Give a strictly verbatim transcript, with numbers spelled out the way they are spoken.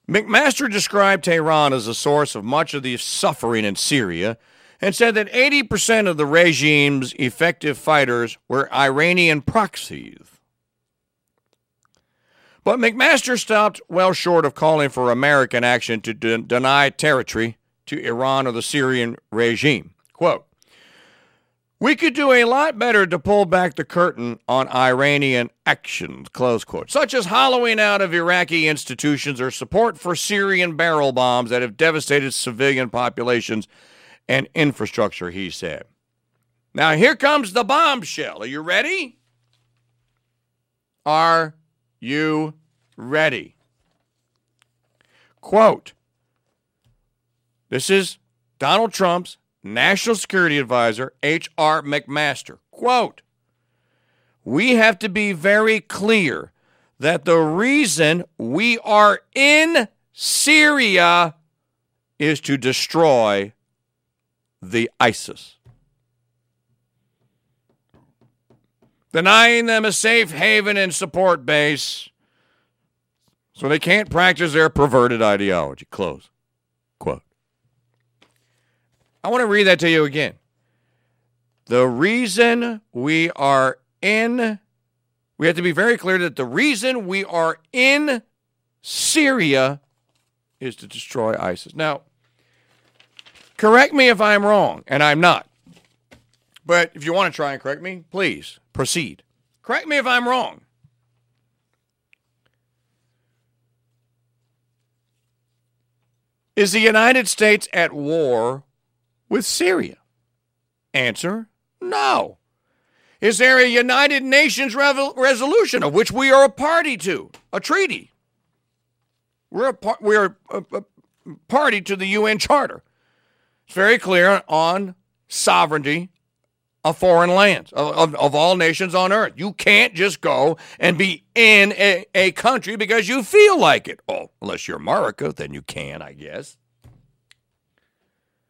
McMaster described Tehran as a source of much of the suffering in Syria and said that eighty percent of the regime's effective fighters were Iranian proxies. But McMaster stopped well short of calling for American action to de- deny territory to Iran or the Syrian regime. Quote, "We could do a lot better to pull back the curtain on Iranian actions," close quote, such as hollowing out of Iraqi institutions or support for Syrian barrel bombs that have devastated civilian populations and infrastructure, he said. Now, here comes the bombshell. Are you ready? Are you ready? Quote, this is Donald Trump's National Security Advisor, H R McMaster. Quote, "We have to be very clear that the reason we are in Syria is to destroy the ISIS. Denying them a safe haven and support base so they can't practice their perverted ideology." Close quote. I want to read that to you again. The reason we are in, we have to be very clear that the reason we are in Syria is to destroy ISIS. Now, correct me if I'm wrong, and I'm not. But if you want to try and correct me, please proceed. Correct me if I'm wrong. Is the United States at war with Syria? Answer, no. Is there a United Nations revo- resolution of which we are a party to, a treaty? We're a, par- we're a, a party to the U N Charter. It's very clear on sovereignty of foreign lands, of, of, of all nations on earth. You can't just go and be in a, a country because you feel like it. Oh, unless you're America, then you can, I guess.